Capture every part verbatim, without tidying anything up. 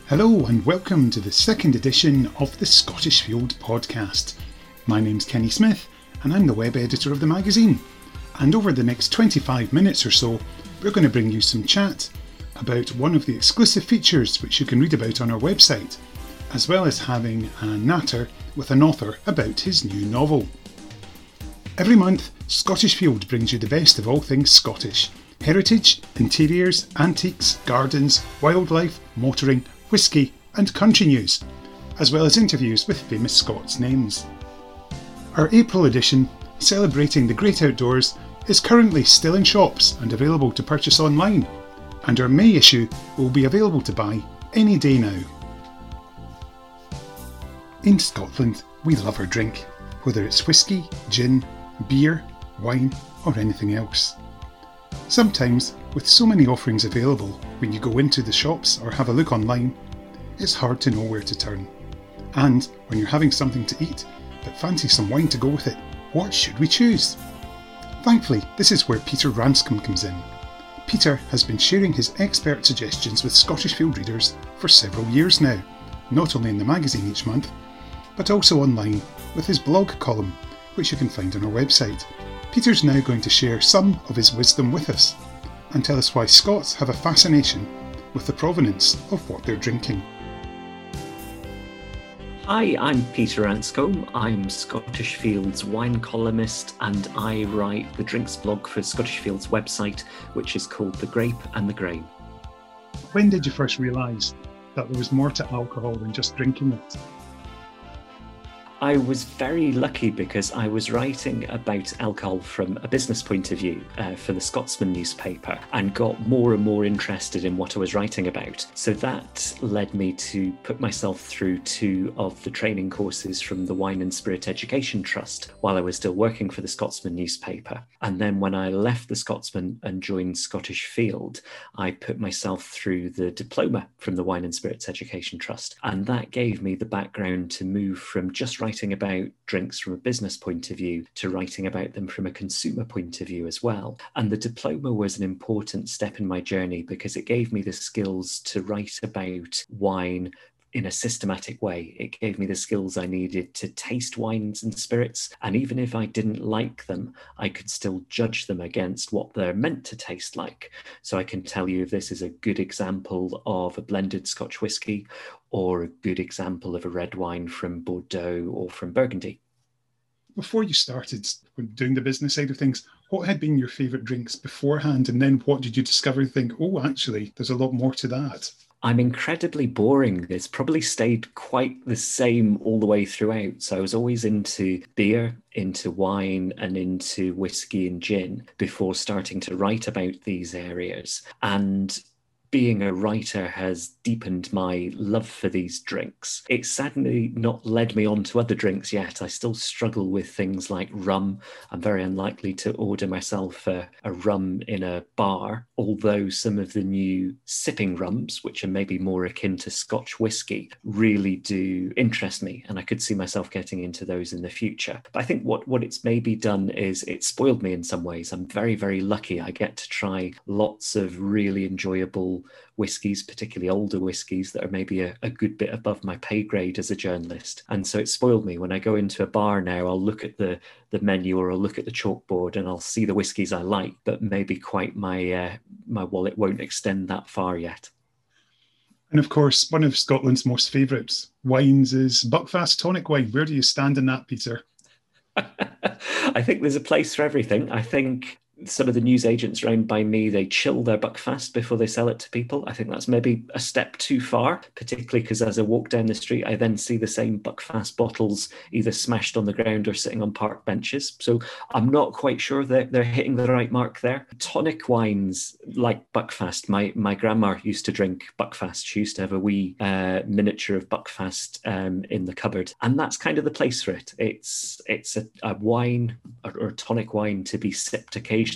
Hello and welcome to the second edition of the Scottish Field podcast. My name's Kenny Smith and I'm the web editor of the magazine. And over the next twenty-five minutes or so, we're going to bring you some chat about one of the exclusive features which you can read about on our website, as well as having a natter with an author about his new novel. Every month, Scottish Field brings you the best of all things Scottish: heritage, interiors, antiques, gardens, wildlife, motoring, whisky and country news, as well as interviews with famous Scots names. Our April edition, celebrating the great outdoors, is currently still in shops and available to purchase online, and our May issue will be available to buy any day now. In Scotland, we love our drink, whether it's whisky, gin, beer, wine or anything else. Sometimes, with so many offerings available when you go into the shops or have a look online, it's hard to know where to turn. And when you're having something to eat but fancy some wine to go with it, what should we choose? Thankfully, this is where Peter Ranscombe comes in. Peter has been sharing his expert suggestions with Scottish Field readers for several years now, not only in the magazine each month, but also online with his blog column, which you can find on our website. Peter's now going to share some of his wisdom with us and tell us why Scots have a fascination with the provenance of what they're drinking. Hi, I'm Peter Ranscombe. I'm Scottish Field's wine columnist and I write the drinks blog for Scottish Field's website, which is called The Grape and the Grain. When did you first realise that there was more to alcohol than just drinking it? I was very lucky because I was writing about alcohol from a business point of view uh, for the Scotsman newspaper and got more and more interested in what I was writing about. So that led me to put myself through two of the training courses from the Wine and Spirit Education Trust while I was still working for the Scotsman newspaper. And then when I left the Scotsman and joined Scottish Field, I put myself through the diploma from the Wine and Spirits Education Trust. And that gave me the background to move from just writing writing about drinks from a business point of view to writing about them from a consumer point of view as well. And the diploma was an important step in my journey because it gave me the skills to write about wine in a systematic way. It gave me the skills I needed to taste wines and spirits. And even if I didn't like them, I could still judge them against what they're meant to taste like. So I can tell you if this is a good example of a blended Scotch whisky or a good example of a red wine from Bordeaux or from Burgundy. Before you started doing the business side of things, what had been your favourite drinks beforehand? And then what did you discover and think, oh, actually, there's a lot more to that? I'm incredibly boring. It's probably stayed quite the same all the way throughout. So I was always into beer, into wine and into whiskey and gin before starting to write about these areas. And being a writer has deepened my love for these drinks. It's sadly not led me on to other drinks yet. I still struggle with things like rum. I'm very unlikely to order myself a, a rum in a bar, although some of the new sipping rums, which are maybe more akin to Scotch whisky, really do interest me. And I could see myself getting into those in the future. But I think what, what it's maybe done is it's spoiled me in some ways. I'm very, very lucky. I get to try lots of really enjoyable whiskies, particularly older whiskies that are maybe a, a good bit above my pay grade as a journalist. And so it spoiled me. When I go into a bar now, I'll look at the, the menu or I'll look at the chalkboard and I'll see the whiskies I like, but maybe quite my, uh, my wallet won't extend that far yet. And of course, one of Scotland's most favourite wines is Buckfast tonic wine. Where do you stand in that, Peter? I think there's a place for everything. I think some of the newsagents around by me, they chill their Buckfast before they sell it to people. I think that's maybe a step too far, particularly because as I walk down the street, I then see the same Buckfast bottles either smashed on the ground or sitting on park benches. So I'm not quite sure that they're hitting the right mark there. Tonic wines like Buckfast, my, my grandma used to drink Buckfast. She used to have a wee uh, miniature of Buckfast um, in the cupboard. And that's kind of the place for it. It's, it's a, a wine or, or a tonic wine to be sipped occasionally.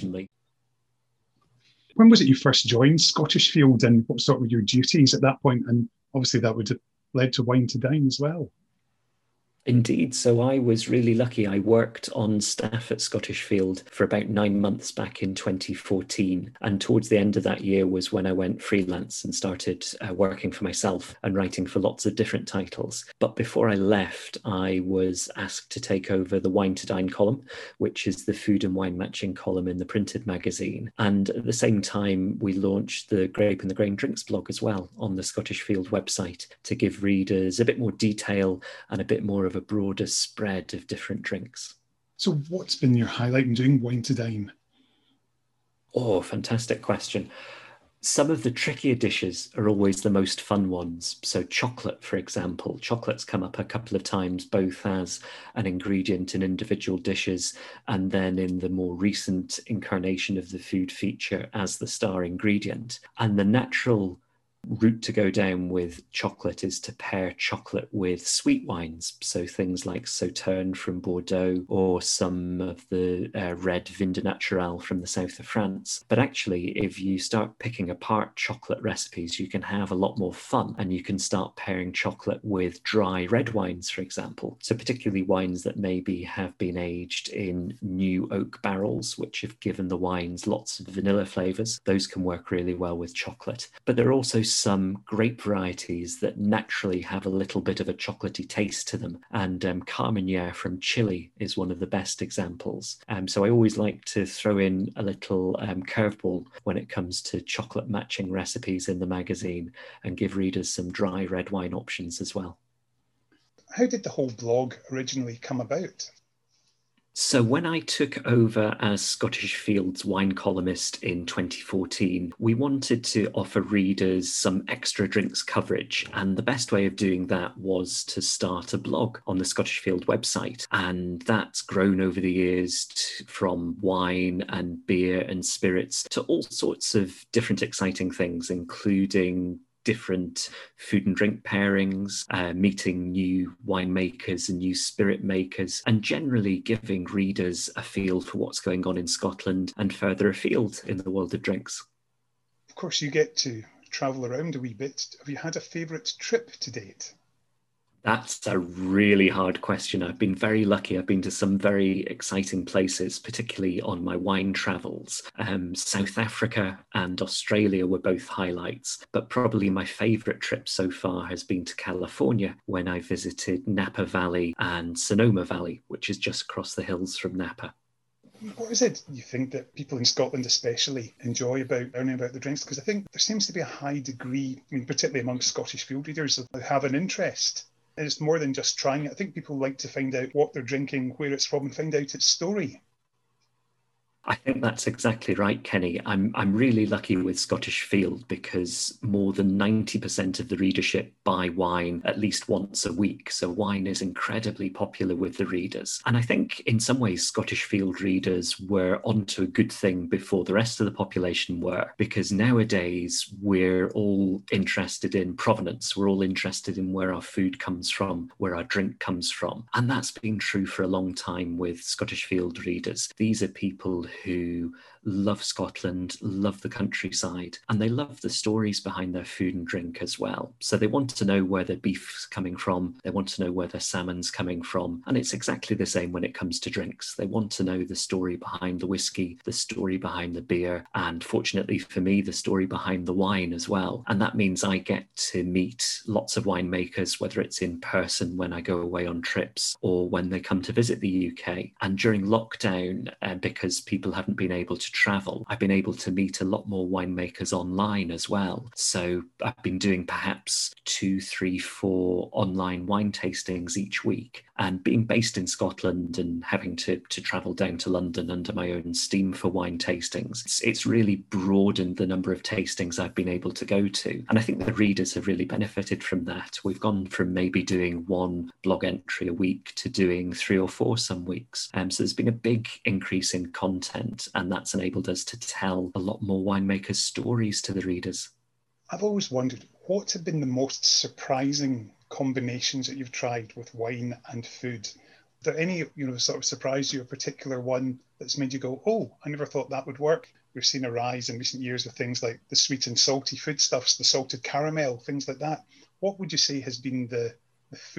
When was it you first joined Scottish Field and what sort of your duties at that point? And obviously that would have led to Wine to Dine as well. Indeed. So I was really lucky. I worked on staff at Scottish Field for about nine months back in twenty fourteen. And towards the end of that year was when I went freelance and started uh, working for myself and writing for lots of different titles. But before I left, I was asked to take over the Wine to Dine column, which is the food and wine matching column in the printed magazine. And at the same time, we launched the Grape and the Grain Drinks blog as well on the Scottish Field website to give readers a bit more detail and a bit more of a broader spread of different drinks. So what's been your highlight in doing Wine to Dine? Oh, fantastic question. Some of the trickier dishes are always the most fun ones. So chocolate, for example, chocolate's come up a couple of times, both as an ingredient in individual dishes and then in the more recent incarnation of the food feature as the star ingredient. And the natural route to go down with chocolate is to pair chocolate with sweet wines. So things like Sauternes from Bordeaux or some of the uh, red Vin de Naturel from the south of France. But actually, if you start picking apart chocolate recipes, you can have a lot more fun and you can start pairing chocolate with dry red wines, for example. So particularly wines that maybe have been aged in new oak barrels, which have given the wines lots of vanilla flavors. Those can work really well with chocolate. But there are also some grape varieties that naturally have a little bit of a chocolatey taste to them. And um, Carmenere from Chile is one of the best examples. Um, so I always like to throw in a little um, curveball when it comes to chocolate matching recipes in the magazine and give readers some dry red wine options as well. How did the whole blog originally come about? So when I took over as Scottish Field's wine columnist in twenty fourteen, we wanted to offer readers some extra drinks coverage. And the best way of doing that was to start a blog on the Scottish Field website. And that's grown over the years to, from wine and beer and spirits to all sorts of different exciting things, including different food and drink pairings, uh, meeting new winemakers and new spirit makers, and generally giving readers a feel for what's going on in Scotland and further afield in the world of drinks. Of course, you get to travel around a wee bit. Have you had a favourite trip to date? That's a really hard question. I've been very lucky. I've been to some very exciting places, particularly on my wine travels. Um, South Africa and Australia were both highlights, but probably my favourite trip so far has been to California when I visited Napa Valley and Sonoma Valley, which is just across the hills from Napa. What is it you think that people in Scotland especially enjoy about learning about the drinks? Because I think there seems to be a high degree, I mean, particularly amongst Scottish field readers, that have an interest. And it's more than just trying it. I think people like to find out what they're drinking, where it's from, and find out its story. I think that's exactly right, Kenny. I'm I'm really lucky with Scottish Field because more than ninety percent of the readership buy wine at least once a week. So wine is incredibly popular with the readers. And I think in some ways Scottish Field readers were onto a good thing before the rest of the population were, because nowadays we're all interested in provenance. We're all interested in where our food comes from, where our drink comes from. And that's been true for a long time with Scottish Field readers. These are people who love Scotland, love the countryside, and they love the stories behind their food and drink as well. So they want to know where their beef's coming from, they want to know where their salmon's coming from, and it's exactly the same when it comes to drinks. They want to know the story behind the whiskey, the story behind the beer, and fortunately for me, the story behind the wine as well. And that means I get to meet lots of winemakers, whether it's in person when I go away on trips or when they come to visit the U K. And during lockdown, uh, because people haven't been able to travel, I've been able to meet a lot more winemakers online as well. So I've been doing perhaps two, three, four online wine tastings each week. And being based in Scotland and having to, to travel down to London under my own steam for wine tastings, it's, it's really broadened the number of tastings I've been able to go to. And I think the readers have really benefited from that. We've gone from maybe doing one blog entry a week to doing three or four some weeks. Um, so there's been a big increase in content, and that's enabled us to tell a lot more winemakers' stories to the readers. I've always wondered, what have been the most surprising combinations that you've tried with wine and food? Are there any, you know, sort of surprised you, a particular one that's made you go, oh, I never thought that would work? We've seen a rise in recent years of things like the sweet and salty foodstuffs, the salted caramel, things like that. What would you say has been the, the food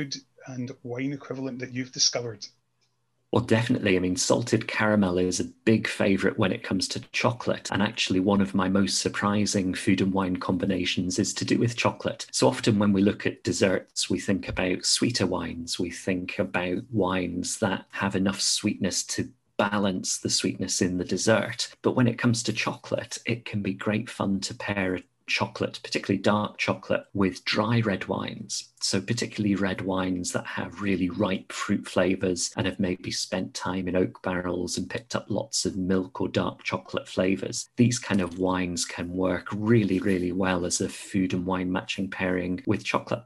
and wine equivalent that you've discovered? Well, definitely. I mean, salted caramel is a big favourite when it comes to chocolate. And actually, one of my most surprising food and wine combinations is to do with chocolate. So often when we look at desserts, we think about sweeter wines. We think about wines that have enough sweetness to balance the sweetness in the dessert. But when it comes to chocolate, it can be great fun to pair chocolate, particularly dark chocolate, with dry red wines. So particularly red wines that have really ripe fruit flavours and have maybe spent time in oak barrels and picked up lots of milk or dark chocolate flavours. These kind of wines can work really, really well as a food and wine matching pairing with chocolate.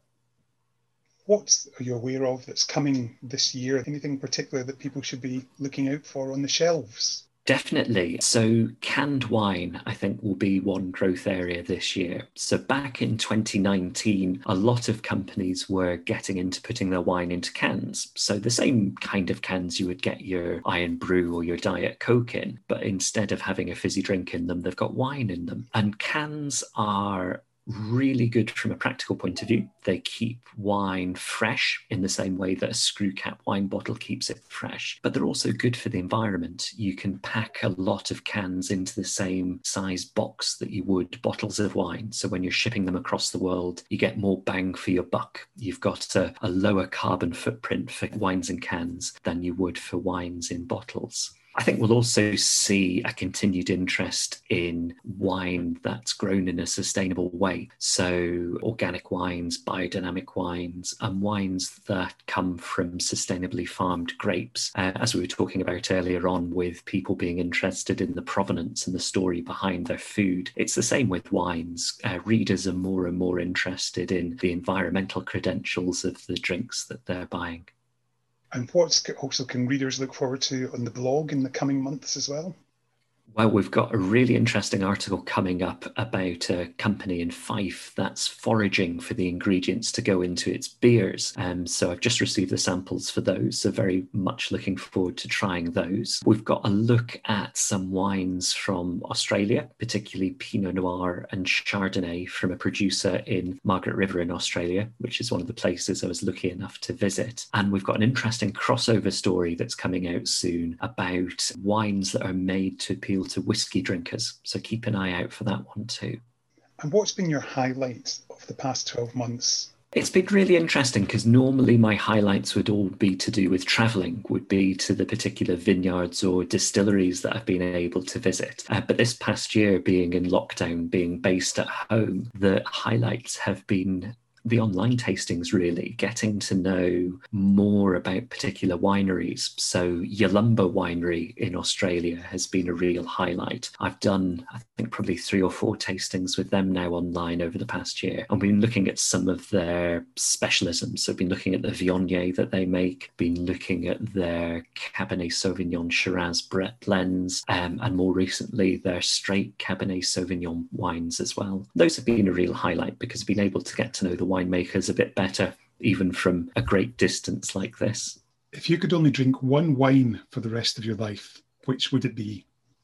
What are you aware of that's coming this year? Anything particular that people should be looking out for on the shelves? Definitely. So canned wine, I think, will be one growth area this year. So back in twenty nineteen, a lot of companies were getting into putting their wine into cans. So the same kind of cans you would get your Iron Brew or your Diet Coke in, but instead of having a fizzy drink in them, they've got wine in them. And cans are really good from a practical point of view. They keep wine fresh in the same way that a screw cap wine bottle keeps it fresh, but they're also good for the environment. You can pack a lot of cans into the same size box that you would bottles of wine. So when you're shipping them across the world, you get more bang for your buck. You've got a, a lower carbon footprint for wines in cans than you would for wines in bottles. I think we'll also see a continued interest in wine that's grown in a sustainable way. So organic wines, biodynamic wines, and wines that come from sustainably farmed grapes. Uh, as we were talking about earlier on with people being interested in the provenance and the story behind their food, it's the same with wines. Uh, readers are more and more interested in the environmental credentials of the drinks that they're buying. And what also can readers look forward to on the blog in the coming months as well? Well, we've got a really interesting article coming up about a company in Fife that's foraging for the ingredients to go into its beers. Um, so I've just received the samples for those, so very much looking forward to trying those. We've got a look at some wines from Australia, particularly Pinot Noir and Chardonnay from a producer in Margaret River in Australia, which is one of the places I was lucky enough to visit. And we've got an interesting crossover story that's coming out soon about wines that are made to appeal to whiskey drinkers. So keep an eye out for that one too. And what's been your highlight of the past twelve months? It's been really interesting because normally my highlights would all be to do with travelling, would be to the particular vineyards or distilleries that I've been able to visit. Uh, but this past year, being in lockdown, being based at home, the highlights have been the online tastings, really, getting to know more about particular wineries. So Yalumba Winery in Australia has been a real highlight. I've done, I think, probably three or four tastings with them now online over the past year. And we've been looking at some of their specialisms. So I've been looking at the Viognier that they make, been looking at their Cabernet Sauvignon Shiraz Brett blends, um, and more recently, their straight Cabernet Sauvignon wines as well. Those have been a real highlight because I've been able to get to know the winemakers a bit better, even from a great distance like this. If you could only drink one wine for the rest of your life, which would it be?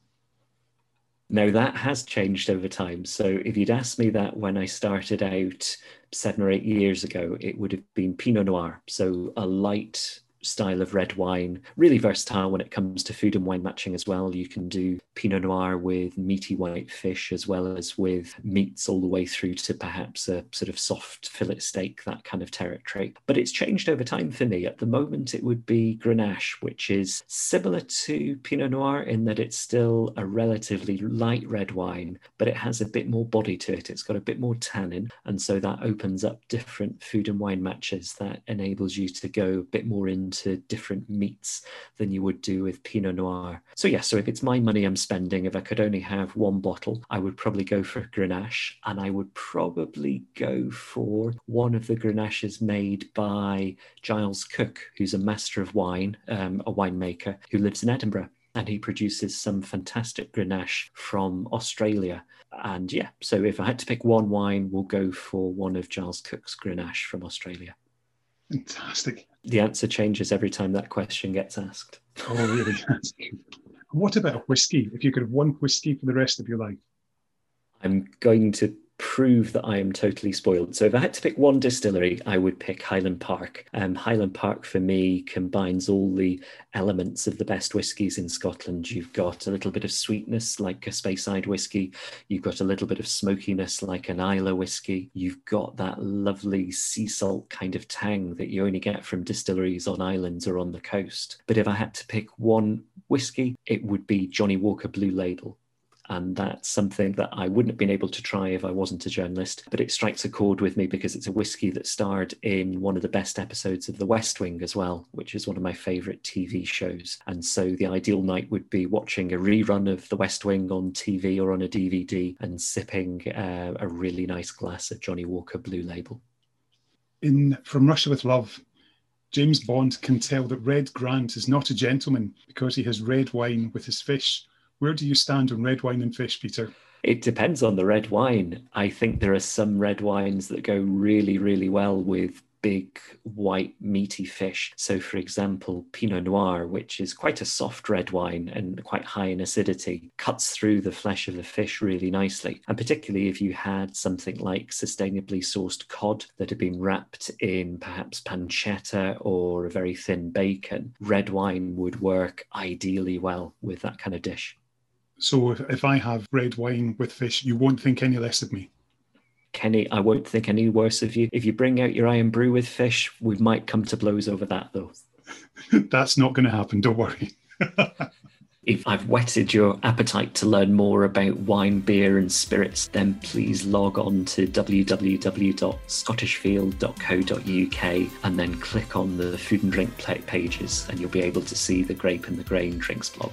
Now, that has changed over time. So if you'd asked me that when I started out seven or eight years ago, it would have been Pinot Noir. So a light style of red wine, really versatile when it comes to food and wine matching as well. You can do Pinot Noir with meaty white fish as well as with meats all the way through to perhaps a sort of soft fillet steak, that kind of territory. But it's changed over time for me. At the moment, it would be Grenache, which is similar to Pinot Noir in that it's still a relatively light red wine, but it has a bit more body to it. It's got a bit more tannin. And so that opens up different food and wine matches that enables you to go a bit more into to different meats than you would do with Pinot Noir. So yeah, so if it's my money I'm spending, if I could only have one bottle, I would probably go for Grenache, and I would probably go for one of the Grenaches made by Giles Cook, who's a master of wine, um, a winemaker who lives in Edinburgh. And he produces some fantastic Grenache from Australia. And yeah, so if I had to pick one wine, we'll go for one of Giles Cook's Grenache from Australia. Fantastic. The answer changes every time that question gets asked. Oh, really? What about a whiskey? If you could have one whiskey for the rest of your life? I'm going to prove that I am totally spoiled. So if I had to pick one distillery, I would pick Highland Park. Um, Highland Park for me combines all the elements of the best whiskies in Scotland. You've got a little bit of sweetness like a Speyside whiskey. You've got a little bit of smokiness like an Islay whiskey. You've got that lovely sea salt kind of tang that you only get from distilleries on islands or on the coast. But if I had to pick one whiskey, it would be Johnnie Walker Blue Label. And that's something that I wouldn't have been able to try if I wasn't a journalist, but it strikes a chord with me because it's a whiskey that starred in one of the best episodes of The West Wing as well, which is one of my favourite T V shows. And so the ideal night would be watching a rerun of The West Wing on T V or on a D V D and sipping uh, a really nice glass of Johnnie Walker Blue Label. In From Russia with Love, James Bond can tell that Red Grant is not a gentleman because he has red wine with his fish. Where do you stand on red wine and fish, Peter? It depends on the red wine. I think there are some red wines that go really, really well with big, white, meaty fish. So, for example, Pinot Noir, which is quite a soft red wine and quite high in acidity, cuts through the flesh of the fish really nicely. And particularly if you had something like sustainably sourced cod that had been wrapped in perhaps pancetta or a very thin bacon, red wine would work ideally well with that kind of dish. So if, if I have red wine with fish, you won't think any less of me? Kenny, I won't think any worse of you. If you bring out your Iron Brew with fish, we might come to blows over that, though. That's not going to happen, don't worry. If I've whetted your appetite to learn more about wine, beer and spirits, then please log on to w w w dot scottish field dot co dot u k and then click on the food and drink pages and you'll be able to see the Grape and the Grain drinks blog.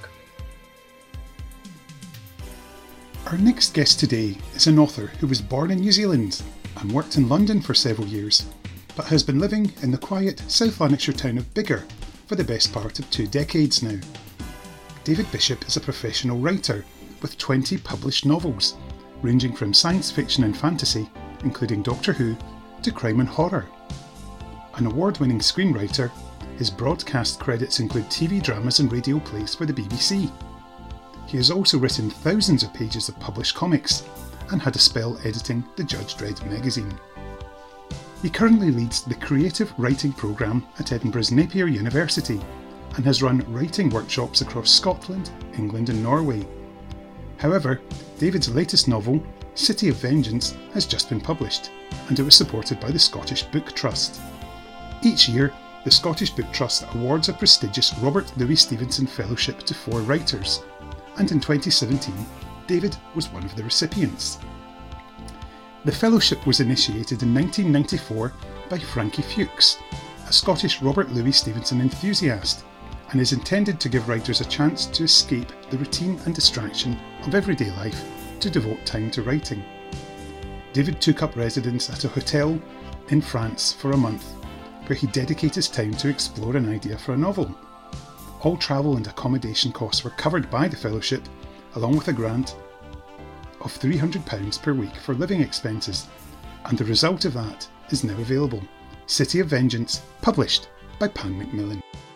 Our next guest today is an author who was born in New Zealand and worked in London for several years, but has been living in the quiet South Lanarkshire town of Biggar for the best part of two decades now. David Bishop is a professional writer with twenty published novels, ranging from science fiction and fantasy, including Doctor Who, to crime and horror. An award-winning screenwriter, his broadcast credits include T V dramas and radio plays for the B B C. He has also written thousands of pages of published comics and had a spell editing the Judge Dredd magazine. He currently leads the creative writing programme at Edinburgh's Napier University and has run writing workshops across Scotland, England and Norway. However, David's latest novel, City of Vengeance, has just been published and it was supported by the Scottish Book Trust. Each year, the Scottish Book Trust awards a prestigious Robert Louis Stevenson Fellowship to four writers, and in twenty seventeen, David was one of the recipients. The fellowship was initiated in nineteen ninety-four by Frankie Fuchs, a Scottish Robert Louis Stevenson enthusiast, and is intended to give writers a chance to escape the routine and distraction of everyday life to devote time to writing. David took up residence at a hotel in France for a month, where he dedicated his time to explore an idea for a novel. All travel and accommodation costs were covered by the fellowship, along with a grant of three hundred pounds per week for living expenses, and the result of that is now available. City of Vengeance, published by Pan Macmillan.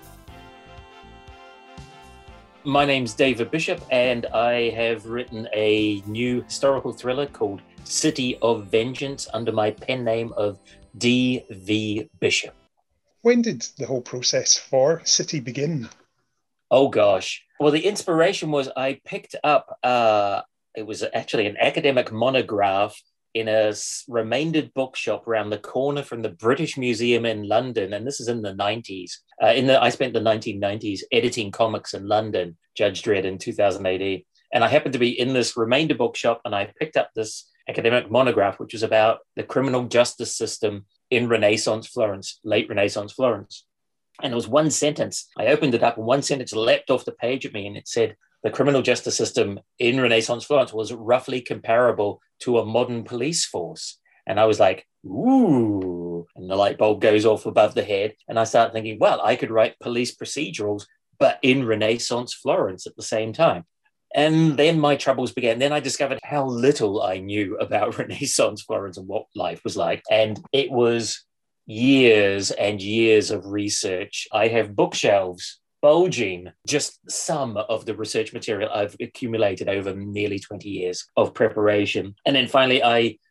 My name's David Bishop, and I have written a new historical thriller called City of Vengeance under my pen name of D V Bishop. When did the whole process for City begin? Oh gosh. Well, the inspiration was I picked up, uh, it was actually an academic monograph in a remaindered bookshop around the corner from the British Museum in London. And this is in the nineties. Uh, in the I spent the nineteen nineties editing comics in London, Judge Dredd in two thousand A D. And I happened to be in this remainder bookshop and I picked up this academic monograph, which was about the criminal justice system in Renaissance Florence, late Renaissance Florence. And it was one sentence. I opened it up and one sentence leapt off the page at me and it said, the criminal justice system in Renaissance Florence was roughly comparable to a modern police force. And I was like, ooh, and the light bulb goes off above the head. And I started thinking, well, I could write police procedurals, but in Renaissance Florence at the same time. And then my troubles began. Then I discovered how little I knew about Renaissance Florence and what life was like. And it was years and years of research. I have bookshelves bulging, just some of the research material I've accumulated over nearly twenty years of preparation. And then finally, I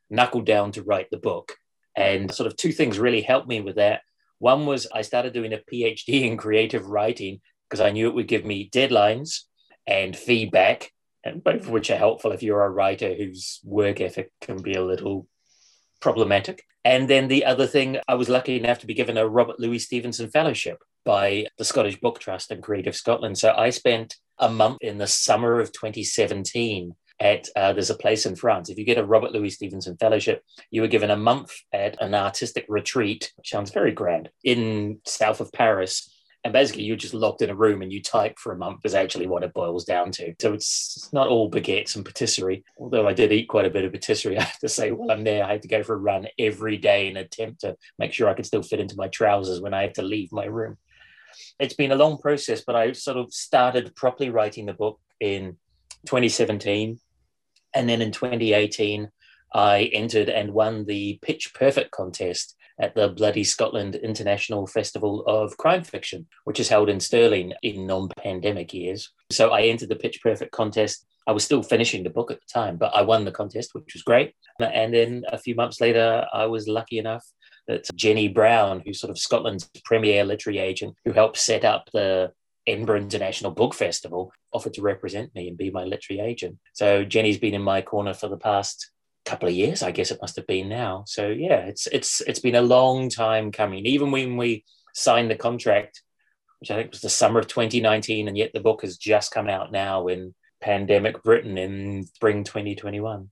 knuckled down to write the book. And sort of two things really helped me with that. One was I started doing a PhD in creative writing because I knew it would give me deadlines and feedback, and both of which are helpful if you're a writer whose work ethic can be a little problematic. And then the other thing, I was lucky enough to be given a Robert Louis Stevenson Fellowship by the Scottish Book Trust and Creative Scotland. So I spent a month in the summer of twenty seventeen at, uh, there's a place in France. If you get a Robert Louis Stevenson Fellowship, you were given a month at an artistic retreat, which sounds very grand, in south of Paris. And basically, you're just locked in a room and you type for a month is actually what it boils down to. So it's not all baguettes and patisserie, although I did eat quite a bit of patisserie. I have to say, while I'm there, I had to go for a run every day in an attempt to make sure I could still fit into my trousers when I had to leave my room. It's been a long process, but I sort of started properly writing the book in twenty seventeen. And then in twenty eighteen, I entered and won the Pitch Perfect contest at the Bloody Scotland International Festival of Crime Fiction, which is held in Stirling in non-pandemic years. So I entered the Pitch Perfect contest. I was still finishing the book at the time, but I won the contest, which was great. And then a few months later, I was lucky enough that Jenny Brown, who's sort of Scotland's premier literary agent, who helped set up the Edinburgh International Book Festival, offered to represent me and be my literary agent. So Jenny's been in my corner for the past couple of years, I guess it must have been now. So yeah, it's it's it's been a long time coming. Even when we signed the contract, which I think was the summer of twenty nineteen, and yet the book has just come out now in pandemic Britain in spring twenty twenty-one.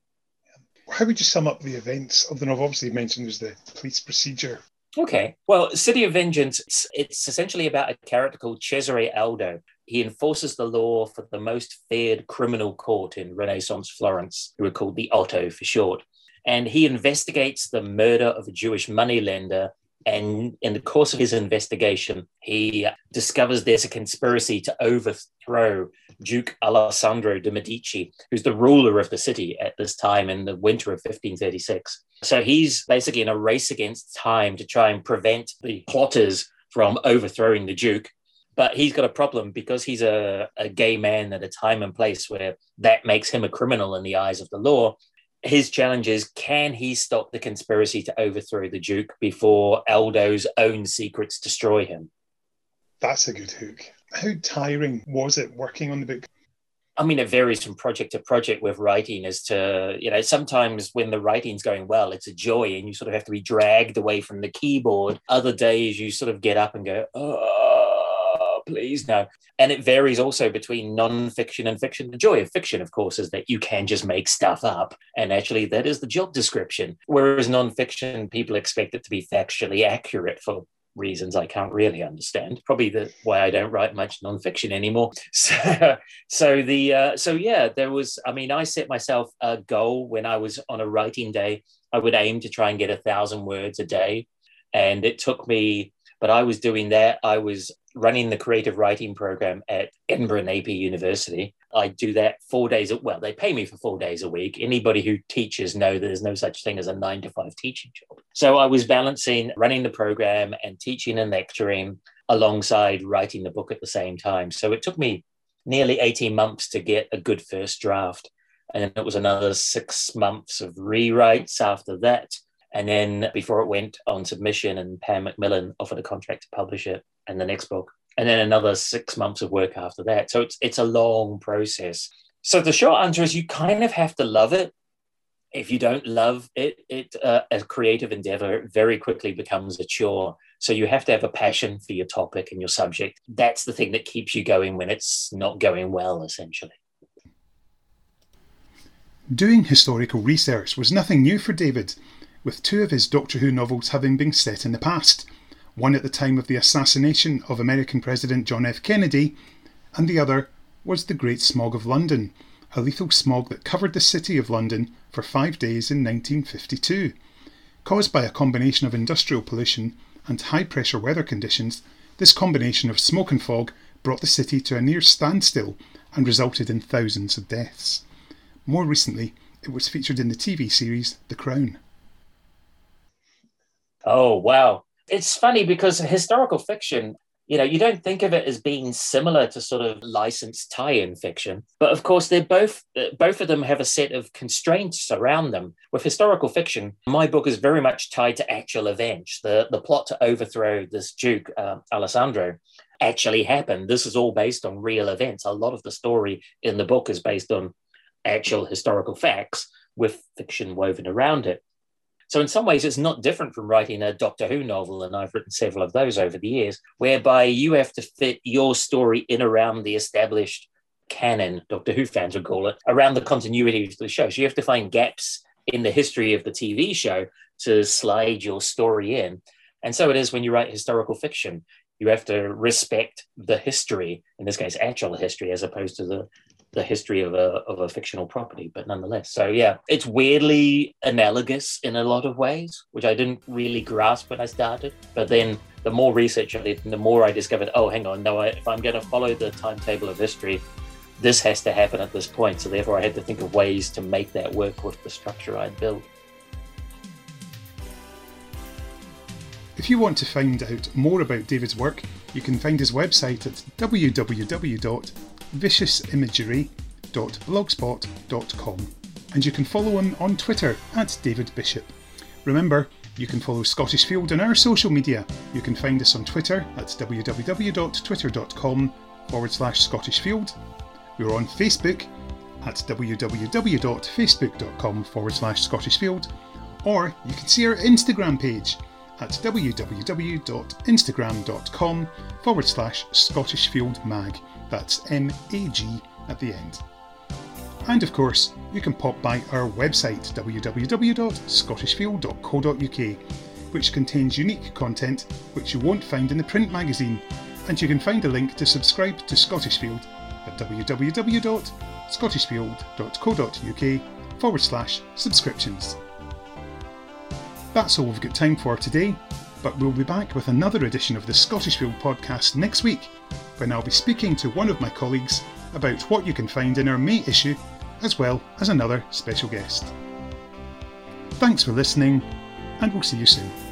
How would you sum up the events of the novel? Obviously, you mentioned was the police procedure. Okay. Well, City of Vengeance, it's, it's essentially about a character called Cesare Aldo. He enforces the law for the most feared criminal court in Renaissance Florence, who are called the Otto for short. And he investigates the murder of a Jewish moneylender. And in the course of his investigation, he discovers there's a conspiracy to overthrow Duke Alessandro de' Medici, who's the ruler of the city at this time in the winter of fifteen thirty-six. So he's basically in a race against time to try and prevent the plotters from overthrowing the Duke. But he's got a problem because he's a, a gay man at a time and place where that makes him a criminal in the eyes of the law. His challenge is, can he stop the conspiracy to overthrow the Duke before Aldo's own secrets destroy him? That's a good hook. How tiring was it working on the book? I mean, it varies from project to project with writing as to, you know, sometimes when the writing's going well, it's a joy and you sort of have to be dragged away from the keyboard. Other days you sort of get up and go, oh, please, no. And it varies also between non-fiction and fiction. The joy of fiction, of course, is that you can just make stuff up. And actually, that is the job description. Whereas non-fiction, people expect it to be factually accurate for reasons I can't really understand. Probably the why I don't write much non-fiction anymore. So, so the uh, so yeah, there was. I mean, I set myself a goal when I was on a writing day. I would aim to try and get a thousand words a day, and it took me. But I was doing that. I was running the creative writing program at Edinburgh Napier University. I do that four days. Well, they pay me for four days a week. Anybody who teaches know that there's no such thing as a nine to five teaching job. So I was balancing running the program and teaching and lecturing alongside writing the book at the same time. So it took me nearly eighteen months to get a good first draft. And then it was another six months of rewrites after that. And then before it went on submission, and Pam Macmillan offered a contract to publish it and the next book. And then another six months of work after that. So it's it's a long process. So the short answer is you kind of have to love it. If you don't love it, it uh, a creative endeavor very quickly becomes a chore. So you have to have a passion for your topic and your subject. That's the thing that keeps you going when it's not going well, essentially. Doing historical research was nothing new for David, with two of his Doctor Who novels having been set in the past, one at the time of the assassination of American President John F. Kennedy, and the other was The Great Smog of London, a lethal smog that covered the city of London for five days in nineteen fifty-two. Caused by a combination of industrial pollution and high-pressure weather conditions, this combination of smoke and fog brought the city to a near standstill and resulted in thousands of deaths. More recently, it was featured in the T V series The Crown. Oh, wow. It's funny because historical fiction, You know, you don't think of it as being similar to sort of licensed tie-in fiction, but of course they're both, both of them have a set of constraints around them. With historical fiction, my book is very much tied to actual events. The, the plot to overthrow this Duke, uh, Alessandro, actually happened. This is all based on real events. A lot of the story in the book is based on actual historical facts with fiction woven around it. So in some ways, it's not different from writing a Doctor Who novel, and I've written several of those over the years, whereby you have to fit your story in around the established canon, Doctor Who fans would call it, around the continuity of the show. So you have to find gaps in the history of the T V show to slide your story in. And so it is when you write historical fiction. You have to respect the history, in this case, actual history, as opposed to the the history of a of a fictional property, but nonetheless. So yeah, it's weirdly analogous in a lot of ways, which I didn't really grasp when I started. But then the more research I did, the more I discovered, oh, hang on, no, I, if I'm going to follow the timetable of history, this has to happen at this point. So therefore I had to think of ways to make that work with the structure I'd built. If you want to find out more about David's work, you can find his website at w w w dot vicious imagery dot blogspot dot com, and you can follow him on Twitter at David Bishop. Remember, you can follow Scottish Field on our social media. You can find us on Twitter at w w w dot twitter dot com forward slash Scottish Field. We're on Facebook at w w w dot facebook dot com forward slash Scottish Field, or you can see our Instagram page at w w w dot instagram dot com forward slash Scottish Field Mag. That's M A G at the end. And of course, you can pop by our website w w w dot scottish field dot co dot u k, which contains unique content which you won't find in the print magazine, and you can find a link to subscribe to Scottish Field at w w w dot scottish field dot co dot u k forward slash subscriptions. That's all we've got time for today, but we'll be back with another edition of the Scottish Field podcast next week, when I'll be speaking to one of my colleagues about what you can find in our May issue, as well as another special guest. Thanks for listening, and we'll see you soon.